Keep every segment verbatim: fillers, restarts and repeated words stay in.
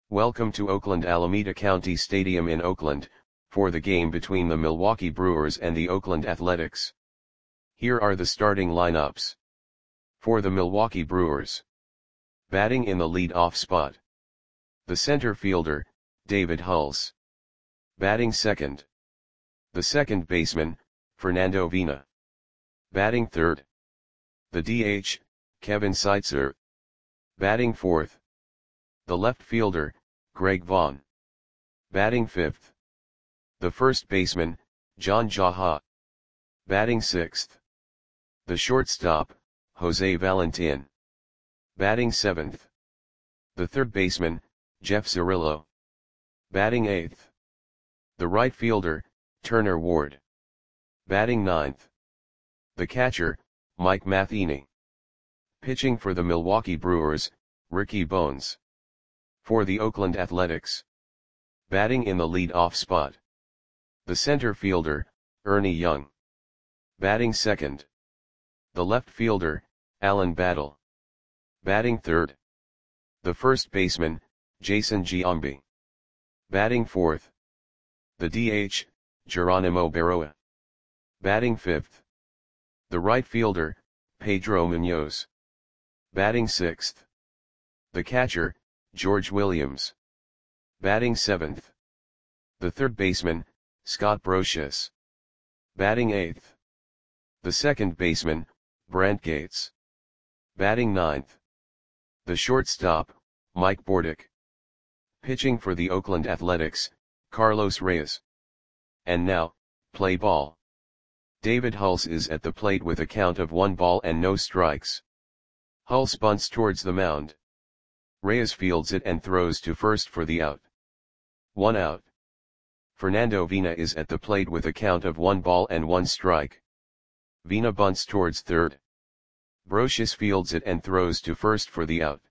Welcome to Oakland Alameda County Stadium in Oakland, for the game between the Milwaukee Brewers and the Oakland Athletics. Here are the starting lineups. For the Milwaukee Brewers. Batting in the lead-off spot. The center fielder, David Hulse. Batting second. The second baseman, Fernando Vina. Batting third. The D H, Kevin Seitzer. Batting fourth. The left fielder, Greg Vaughn. Batting fifth. The first baseman, John Jaha. Batting sixth. The shortstop, Jose Valentin. Batting seventh. The third baseman, Jeff Cirillo. Batting eighth. The right fielder, Turner Ward. Batting ninth. The catcher, Mike Matheny. Pitching for the Milwaukee Brewers, Ricky Bones. For the Oakland Athletics. Batting in the lead-off spot. The center fielder, Ernie Young. Batting second. The left fielder, Alan Battle. Batting third. The first baseman, Jason Giambi. Batting fourth. The D H, Geronimo Berroa. Batting fifth. The right fielder, Pedro Munoz. Batting sixth. The catcher, George Williams. Batting seventh. The third baseman, Scott Brosius. Batting eighth. The second baseman, Brant Gates. Batting ninth. The shortstop, Mike Bordick. Pitching for the Oakland Athletics, Carlos Reyes. And now, play ball. David Hulse is at the plate with a count of one ball and no strikes. Hulse bunts towards the mound. Reyes fields it and throws to first for the out. One out. Fernando Vina is at the plate with a count of one ball and one strike. Vina bunts towards third. Brosius fields it and throws to first for the out.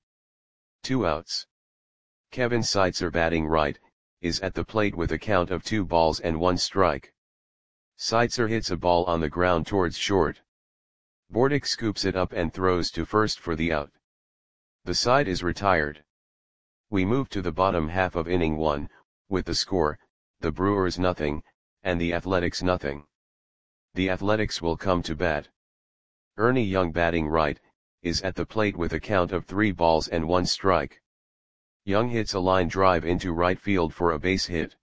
Two outs. Kevin Seitzer, batting right, is at the plate with a count of two balls and one strike. Seitzer hits a ball on the ground towards short. Bordick scoops it up and throws to first for the out. The side is retired. We move to the bottom half of inning one, with the score, the Brewers nothing, and the Athletics nothing. The Athletics will come to bat. Ernie Young, batting right, is at the plate with a count of three balls and one strike. Young hits a line drive into right field for a base hit.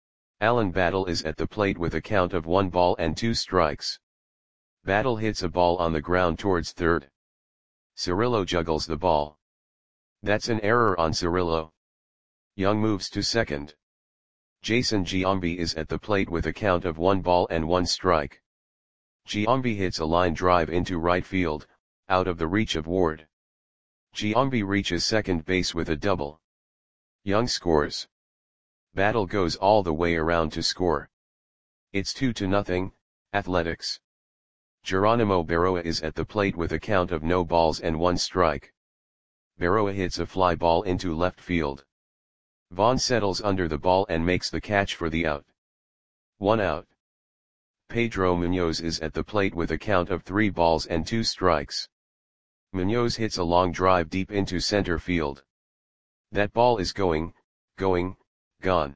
Alan Battle is at the plate with a count of one ball and two strikes. Battle hits a ball on the ground towards third. Cirillo juggles the ball. That's an error on Cirillo. Young moves to second. Jason Giambi is at the plate with a count of one ball and one strike. Giambi hits a line drive into right field, out of the reach of Ward. Giambi reaches second base with a double. Young scores. Battle goes all the way around to score. It's two to nothing, Athletics. Geronimo Berroa is at the plate with a count of no balls and one strike. Berroa hits a fly ball into left field. Vaughn settles under the ball and makes the catch for the out. One out. Pedro Munoz is at the plate with a count of three balls and two strikes. Munoz hits a long drive deep into center field. That ball is going, going, gone.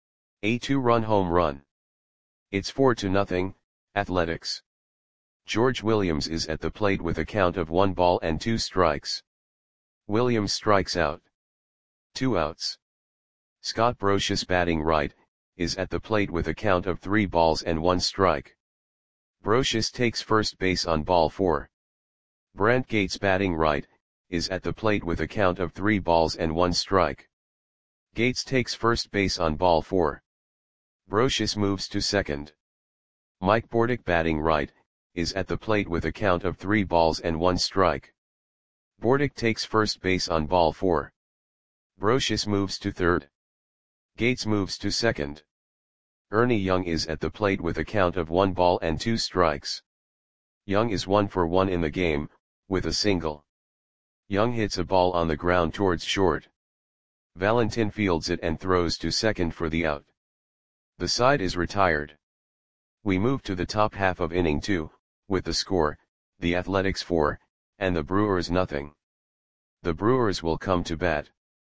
A two-run home run. It's four to nothing, Athletics. George Williams is at the plate with a count of one ball and two strikes. Williams strikes out. Two outs. Scott Brosius, batting right, is at the plate with a count of three balls and one strike. Brosius takes first base on ball four. Brant Gates, batting right, is at the plate with a count of three balls and one strike. Gates takes first base on ball four. Brosius moves to second. Mike Bordick, batting right, is at the plate with a count of three balls and one strike. Bordick takes first base on ball four. Brosius moves to third. Gates moves to second. Ernie Young is at the plate with a count of one ball and two strikes. Young is one for one in the game, with a single. Young hits a ball on the ground towards short. Valentin fields it and throws to second for the out. The side is retired. We move to the top half of inning two, with the score, the Athletics four, and the Brewers nothing. The Brewers will come to bat.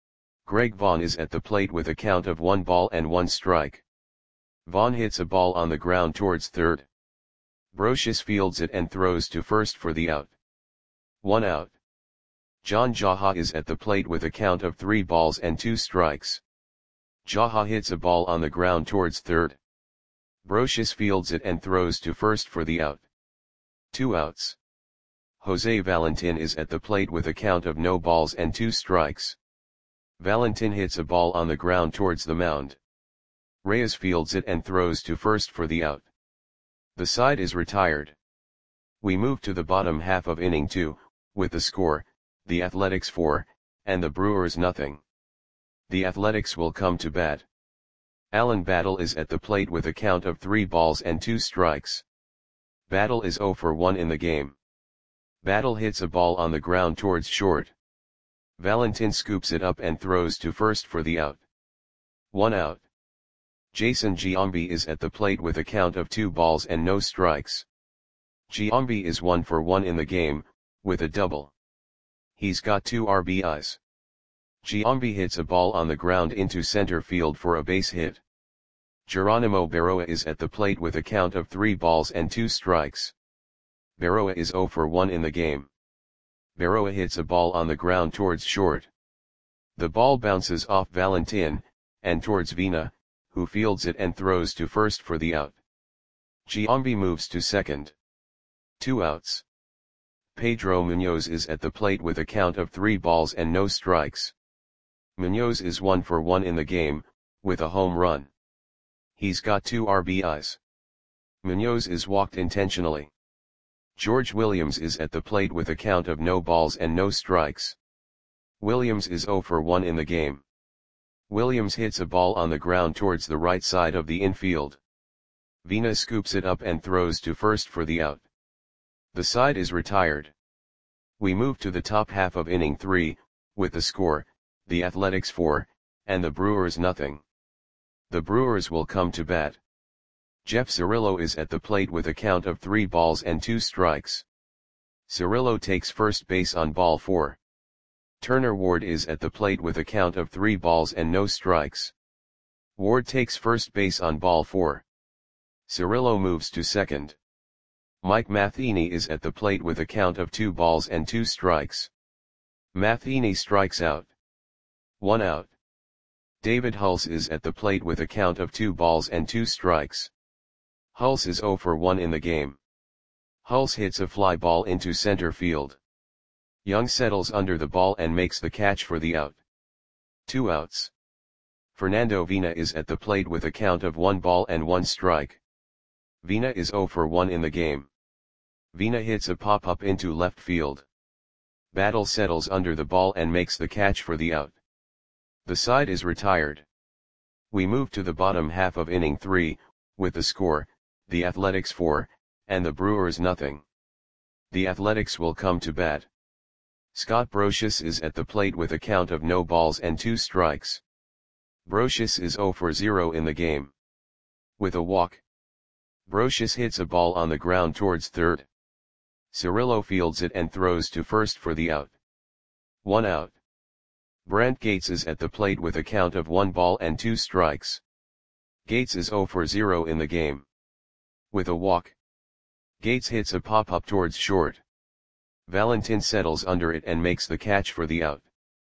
Greg Vaughn is at the plate with a count of one ball and one strike. Vaughn hits a ball on the ground towards third. Brocious fields it and throws to first for the out. One out. John Jaha is at the plate with a count of three balls and two strikes. Jaha hits a ball on the ground towards third. Brocious fields it and throws to first for the out. Two outs. Jose Valentin is at the plate with a count of no balls and two strikes. Valentin hits a ball on the ground towards the mound. Reyes fields it and throws to first for the out. The side is retired. We move to the bottom half of inning two, with the score, the Athletics four, and the Brewers nothing. The Athletics will come to bat. Alan Battle is at the plate with a count of three balls and two strikes. Battle is oh for one in the game. Battle hits a ball on the ground towards short. Valentin scoops it up and throws to first for the out. One out. Jason Giambi is at the plate with a count of two balls and no strikes. Giambi is one for one in the game, with a double. He's got two R B Is. Giambi hits a ball on the ground into center field for a base hit. Geronimo Berroa is at the plate with a count of three balls and two strikes. Berroa is oh for one in the game. Berroa hits a ball on the ground towards short. The ball bounces off Valentin, and towards Vina, who fields it and throws to first for the out. Giambi moves to second. Two outs. Pedro Munoz is at the plate with a count of three balls and no strikes. Munoz is one for one in the game, with a home run. He's got two R B Is. Munoz is walked intentionally. George Williams is at the plate with a count of no balls and no strikes. Williams is oh for one in the game. Williams hits a ball on the ground towards the right side of the infield. Vina scoops it up and throws to first for the out. The side is retired. We move to the top half of inning three, with the score, the Athletics four, and the Brewers nothing. The Brewers will come to bat. Jeff Cirillo is at the plate with a count of three balls and two strikes. Cirillo takes first base on ball four. Turner Ward is at the plate with a count of three balls and no strikes. Ward takes first base on ball four. Cirillo moves to second. Mike Matheny is at the plate with a count of two balls and two strikes. Matheny strikes out. One out. David Hulse is at the plate with a count of two balls and two strikes. Hulse is oh for one in the game. Hulse hits a fly ball into center field. Young settles under the ball and makes the catch for the out. Two outs. Fernando Vina is at the plate with a count of one ball and one strike. Vina is oh for one in the game. Vina hits a pop-up into left field. Battle settles under the ball and makes the catch for the out. The side is retired. We move to the bottom half of inning three, with the score, the Athletics four, and the Brewers nothing. The Athletics will come to bat. Scott Brocious is at the plate with a count of no balls and two strikes. Brocious is oh for zero in the game. With a walk. Brocious hits a ball on the ground towards third. Cirillo fields it and throws to first for the out. One out. Brent Gates is at the plate with a count of one ball and two strikes. Gates is oh for zero in the game. With a walk. Gates hits a pop-up towards short. Valentin settles under it and makes the catch for the out.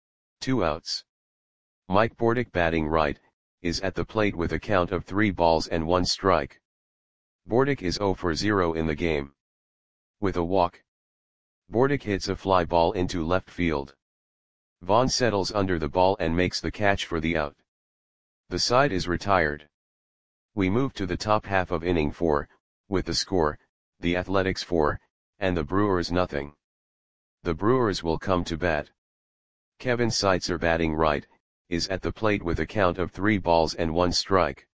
Two outs. Mike Bordick, batting right, is at the plate with a count of three balls and one strike. Bordick is oh for zero in the game. With a walk. Bordick hits a fly ball into left field. Vaughn settles under the ball and makes the catch for the out. The side is retired. We move to the top half of inning four, with the score, the Athletics four, and the Brewers nothing. The Brewers will come to bat. Kevin Seitzer, batting right, is at the plate with a count of three balls and one strike.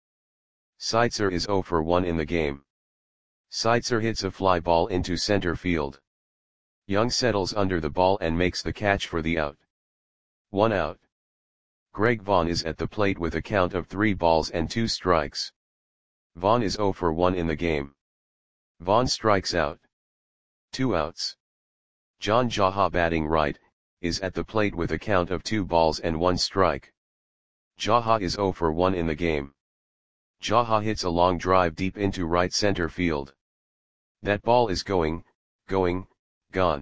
Seitzer is oh for one in the game. Seitzer hits a fly ball into center field. Young settles under the ball and makes the catch for the out. One out. Greg Vaughn is at the plate with a count of three balls and two strikes. Vaughn is oh for one in the game. Vaughn strikes out. Two outs. John Jaha, batting right, is at the plate with a count of two balls and one strike. Jaha is zero for one in the game. Jaha hits a long drive deep into right center field. That ball is going, going, gone.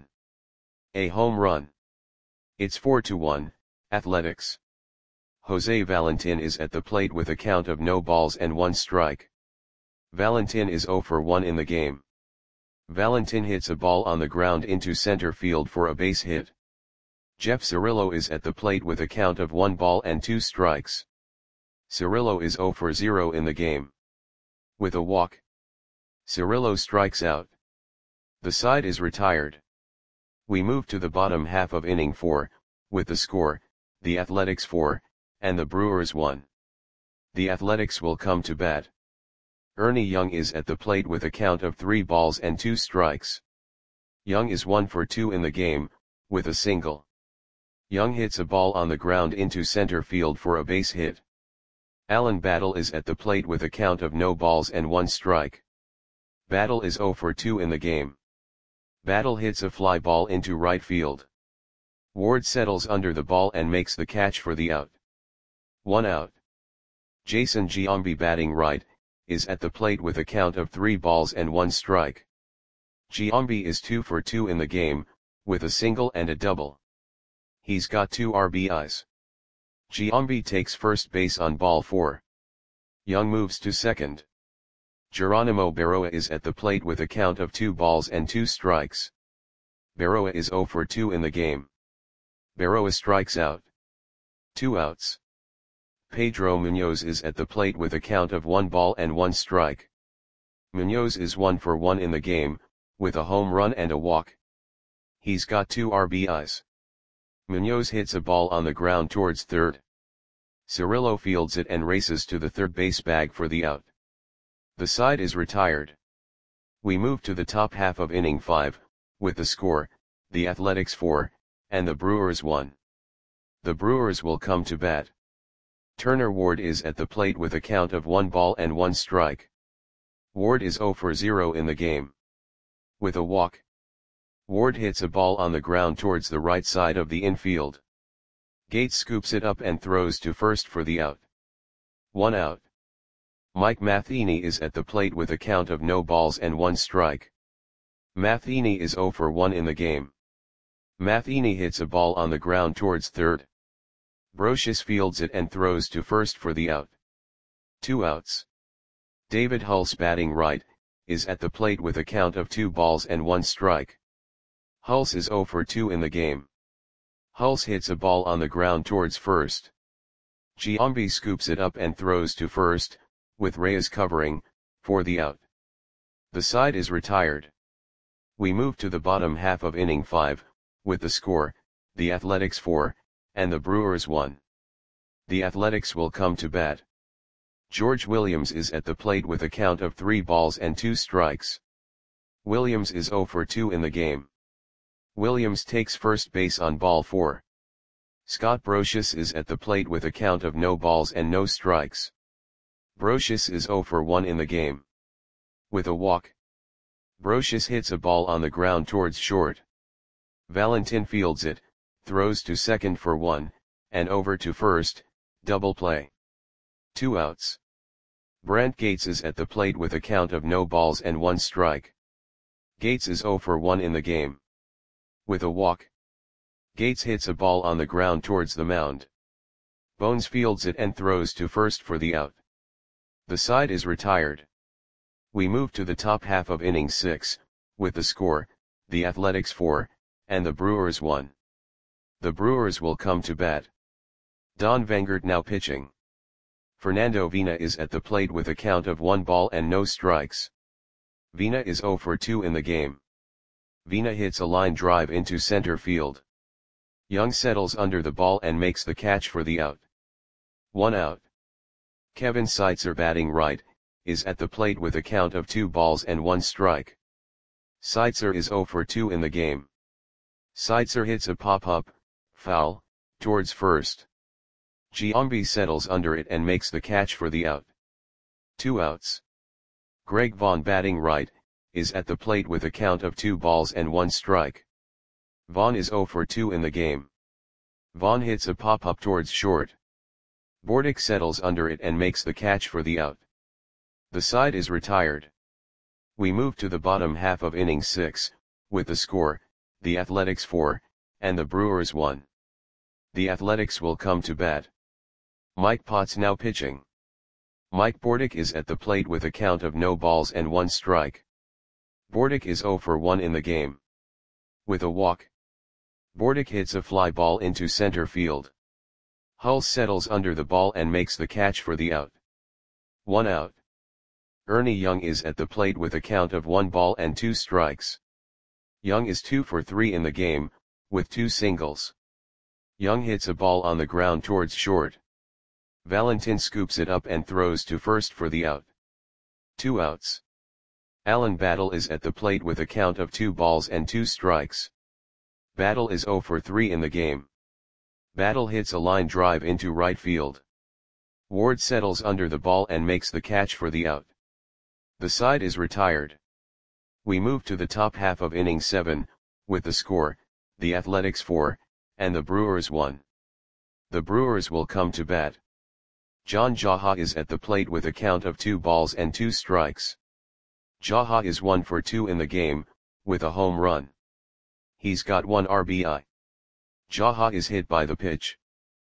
A home run. It's four to one, Athletics. Jose Valentin is at the plate with a count of no balls and one strike. Valentin is zero for one in the game. Valentin hits a ball on the ground into center field for a base hit. Jeff Cirillo is at the plate with a count of one ball and two strikes. Cirillo is zero for zero in the game. With a walk, Cirillo strikes out. The side is retired. We move to the bottom half of inning four, with the score, the Athletics four, and the Brewers one. The Athletics will come to bat. Ernie Young is at the plate with a count of three balls and two strikes. Young is one for two in the game, with a single. Young hits a ball on the ground into center field for a base hit. Alan Battle is at the plate with a count of no balls and one strike. Battle is zero for two in the game. Battle hits a fly ball into right field. Ward settles under the ball and makes the catch for the out. One out. Jason Giambi, batting right, is at the plate with a count of three balls and one strike. Giambi is two for two in the game, with a single and a double. He's got two R B Is. Giambi takes first base on ball four. Young moves to second. Geronimo Berroa is at the plate with a count of two balls and two strikes. Berroa is zero for two in the game. Berroa strikes out. Two outs. Pedro Munoz is at the plate with a count of one ball and one strike. Munoz is one for one in the game, with a home run and a walk. He's got two R B Is. Munoz hits a ball on the ground towards third. Cirillo fields it and races to the third base bag for the out. The side is retired. We move to the top half of inning five, with the score, the Athletics four, and the Brewers one. The Brewers will come to bat. Turner Ward is at the plate with a count of one ball and one strike. Ward is zero for zero in the game. With a walk, Ward hits a ball on the ground towards the right side of the infield. Gates scoops it up and throws to first for the out. One out. Mike Matheny is at the plate with a count of no balls and one strike. Matheny is zero for one in the game. Matheny hits a ball on the ground towards third. Brocious fields it and throws to first for the out. Two outs. David Hulse, batting right, is at the plate with a count of two balls and one strike. Hulse is zero for two in the game. Hulse hits a ball on the ground towards first. Giambi scoops it up and throws to first, with Reyes covering, for the out. The side is retired. We move to the bottom half of inning five, with the score, the Athletics four, and the Brewers one. The Athletics will come to bat. George Williams is at the plate with a count of three balls and two strikes. Williams is zero for two in the game. Williams takes first base on ball four. Scott Brocious is at the plate with a count of no balls and no strikes. Brocious is zero for one in the game. With a walk, Brocious hits a ball on the ground towards short. Valentin fields it, throws to second for one, and over to first, double play. Two outs. Brant Gates is at the plate with a count of no balls and one strike. Gates is zero for one in the game. With a walk, Gates hits a ball on the ground towards the mound. Bones fields it and throws to first for the out. The side is retired. We move to the top half of inning six, with the score, the Athletics four, and the Brewers one. The Brewers will come to bat. Don Vangert now pitching. Fernando Vina is at the plate with a count of one ball and no strikes. Vina is zero for two in the game. Vina hits a line drive into center field. Young settles under the ball and makes the catch for the out. One out. Kevin Seitzer, batting right, is at the plate with a count of two balls and one strike. Seitzer is zero for two in the game. Seitzer hits a pop-up, foul, towards first. Giambi settles under it and makes the catch for the out. Two outs. Greg Vaughn, batting right, is at the plate with a count of two balls and one strike. Vaughn is zero for two in the game. Vaughn hits a pop-up towards short. Bordick settles under it and makes the catch for the out. The side is retired. We move to the bottom half of inning six, with the score, the Athletics four, and the Brewers one. The Athletics will come to bat. Mike Potts now pitching. Mike Bordick is at the plate with a count of no balls and one strike. Bordick is zero for one in the game. With a walk. Bordick hits a fly ball into center field. Hull settles under the ball and makes the catch for the out. One out. Ernie Young is at the plate with a count of one ball and two strikes. Young is two for three in the game, with two singles. Young hits a ball on the ground towards short. Valentin scoops it up and throws to first for the out. Two outs. Alan Battle is at the plate with a count of two balls and two strikes. Battle is zero for three in the game. Battle hits a line drive into right field. Ward settles under the ball and makes the catch for the out. The side is retired. We move to the top half of inning seven, with the score, the Athletics four, and the Brewers one. The Brewers will come to bat. John Jaha is at the plate with a count of two balls and two strikes. Jaha is one for two in the game, with a home run. He's got one R B I. Jaha is hit by the pitch.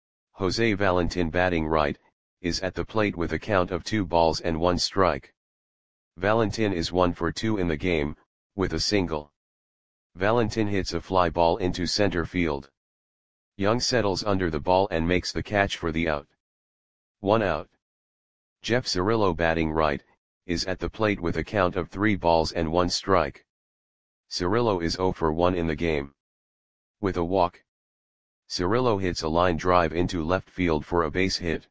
Jose Valentin, batting right, is at the plate with a count of two balls and one strike. Valentin is one for two in the game, with a single. Valentin hits a fly ball into center field. Young settles under the ball and makes the catch for the out. One out. Jeff Cirillo, batting right, is at the plate with a count of three balls and one strike. Cirillo is zero for one in the game. With a walk. Cirillo hits a line drive into left field for a base hit.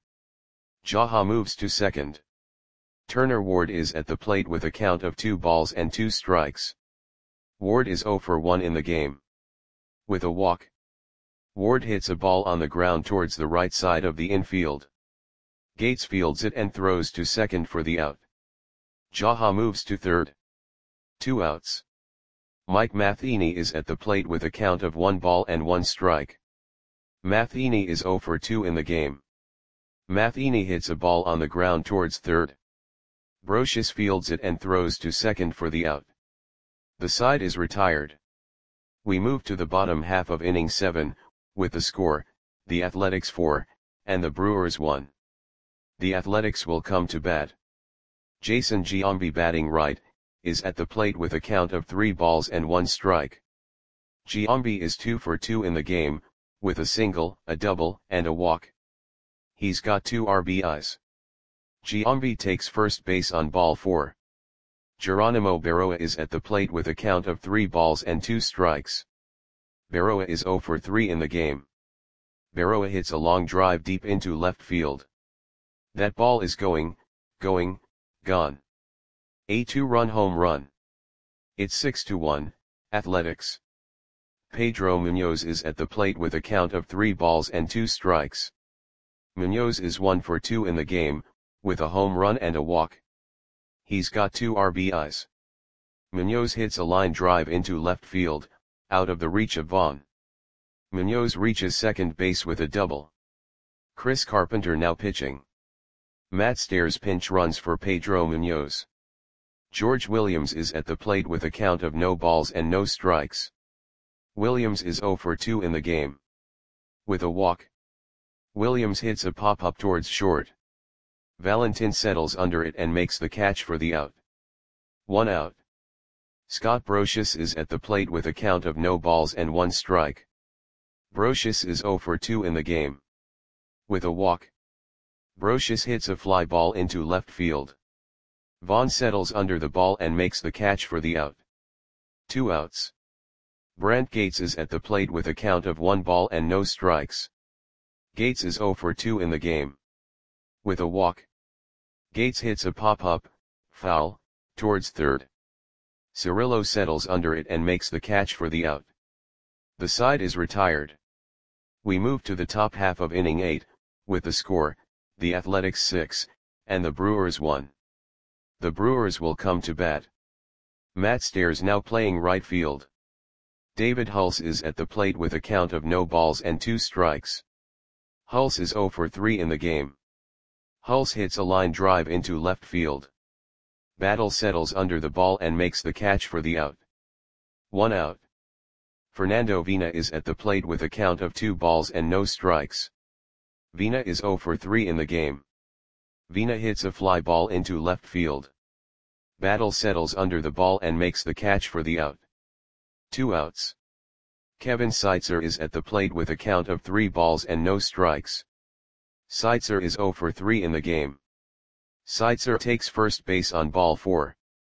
Jaha moves to second. Turner Ward is at the plate with a count of two balls and two strikes. Ward is zero for one in the game. With a walk. Ward hits a ball on the ground towards the right side of the infield. Gates fields it and throws to second for the out. Jaha moves to third. Two outs. Mike Matheny is at the plate with a count of one ball and one strike. Matheny is zero for two in the game. Matheny hits a ball on the ground towards third. Brocious fields it and throws to second for the out. The side is retired. We move to the bottom half of inning seven, with the score, the Athletics four, and the Brewers one. The Athletics will come to bat. Jason Giambi, batting right, is at the plate with a count of three balls and one strike. Giambi is two for two in the game, with a single, a double, and a walk. He's got two R B Is. Giambi takes first base on ball four. Geronimo Berroa is at the plate with a count of three balls and two strikes. Berroa is zero for three in the game. Berroa hits a long drive deep into left field. That ball is going, going, gone. A two-run home run. It's six to one, Athletics. Pedro Munoz is at the plate with a count of three balls and two strikes. Munoz is one for two in the game, with a home run and a walk. He's got two R B Is. Munoz hits a line drive into left field, out of the reach of Vaughn. Munoz reaches second base with a double. Chris Carpenter now pitching. Matt Stairs pinch runs for Pedro Munoz. George Williams is at the plate with a count of no balls and no strikes. Williams is zero for two in the game. With a walk. Williams hits a pop-up towards short. Valentin settles under it and makes the catch for the out. One out. Scott Brocious is at the plate with a count of no balls and one strike. Brocious is zero for two in the game. With a walk. Brocious hits a fly ball into left field. Vaughn settles under the ball and makes the catch for the out. Two outs. Brent Gates is at the plate with a count of one ball and no strikes. Gates is zero for two in the game. With a walk. Gates hits a pop-up, foul, towards third. Cirillo settles under it and makes the catch for the out. The side is retired. We move to the top half of inning eight, with the score, the Athletics six, and the Brewers one. The Brewers will come to bat. Matt Stairs now playing right field. David Hulse is at the plate with a count of no balls and two strikes. Hulse is zero for three in the game. Hulse hits a line drive into left field. Battle settles under the ball and makes the catch for the out. One out. Fernando Vina is at the plate with a count of two balls and no strikes. Vina is zero for three in the game. Vina hits a fly ball into left field. Battle settles under the ball and makes the catch for the out. Two outs. Kevin Seitzer is at the plate with a count of three balls and no strikes. Seitzer is zero for three in the game. Seitzer takes first base on ball four.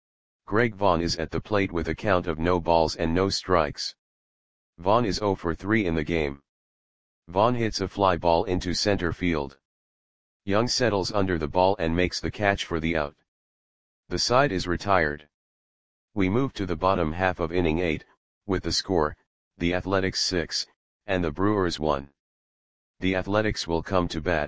Greg Vaughn is at the plate with a count of no balls and no strikes. Vaughn is zero for three in the game. Vaughn hits a fly ball into center field. Young settles under the ball and makes the catch for the out. The side is retired. We move to the bottom half of inning eight, with the score, the Athletics six, and the Brewers one. The Athletics will come to bat.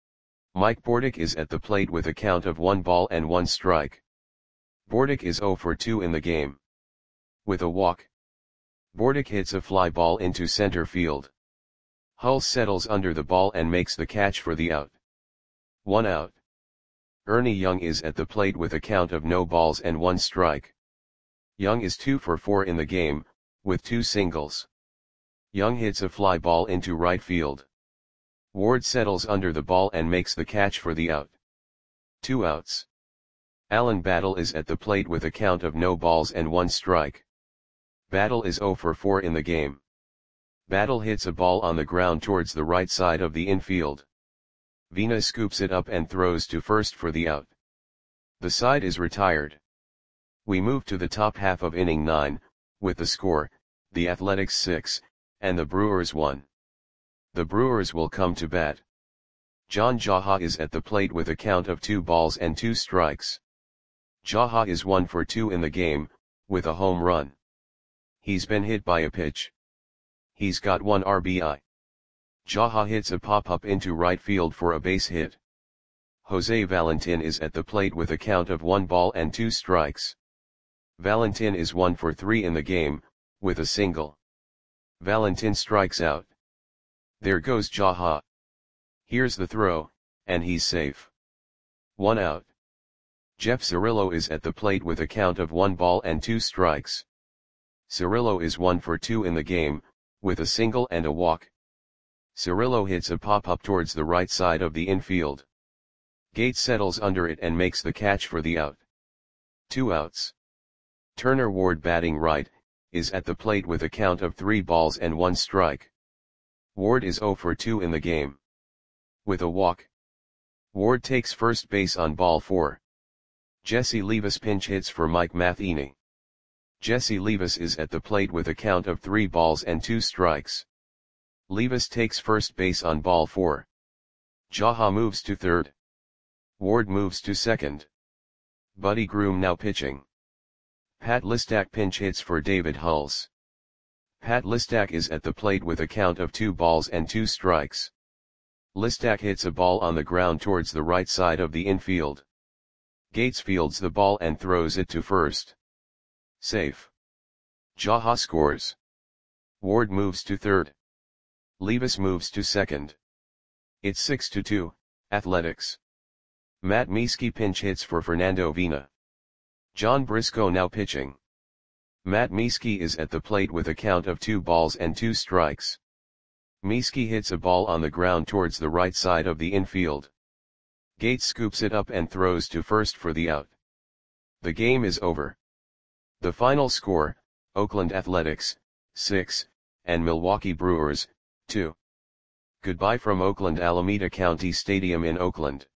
Mike Bordick is at the plate with a count of one ball and one strike. Bordick is zero for two in the game. With a walk. Bordick hits a fly ball into center field. Hulse settles under the ball and makes the catch for the out. One out. Ernie Young is at the plate with a count of no balls and one strike. Young is two for four in the game, with two singles. Young hits a fly ball into right field. Ward settles under the ball and makes the catch for the out. Two outs. Alan Battle is at the plate with a count of no balls and one strike. Battle is zero for four in the game. Battle hits a ball on the ground towards the right side of the infield. Vina scoops it up and throws to first for the out. The side is retired. We move to the top half of inning nine, with the score, the Athletics six, and the Brewers one. The Brewers will come to bat. John Jaha is at the plate with a count of two balls and two strikes. Jaha is one for two in the game, with a home run. He's been hit by a pitch. He's got one R B I. Jaha hits a pop-up into right field for a base hit. Jose Valentin is at the plate with a count of one ball and two strikes. Valentin is one for three in the game, with a single. Valentin strikes out. There goes Jaha. Here's the throw, and he's safe. One out. Jeff Cirillo is at the plate with a count of one ball and two strikes. Cirillo is one for two in the game, with a single and a walk. Cirillo hits a pop-up towards the right side of the infield. Gates settles under it and makes the catch for the out. Two outs. Turner Ward, batting right, is at the plate with a count of three balls and one strike. Ward is zero for two in the game. With a walk. Ward takes first base on ball four. Jesse Levis pinch hits for Mike Matheny. Jesse Levis is at the plate with a count of three balls and two strikes. Levis takes first base on ball four. Jaha moves to third. Ward moves to second. Buddy Groom now pitching. Pat Listak pinch hits for David Hulse. Pat Listak is at the plate with a count of two balls and two strikes. Listak hits a ball on the ground towards the right side of the infield. Gates fields the ball and throws it to first. Safe. Jaha scores. Ward moves to third. Levis moves to second. It's six to two, Athletics. Matt Mieske pinch hits for Fernando Vina. John Briscoe now pitching. Matt Mieske is at the plate with a count of two balls and two strikes. Mieske hits a ball on the ground towards the right side of the infield. Gates scoops it up and throws to first for the out. The game is over. The final score, Oakland Athletics, six, and Milwaukee Brewers, two. Goodbye from Oakland Alameda County Stadium in Oakland.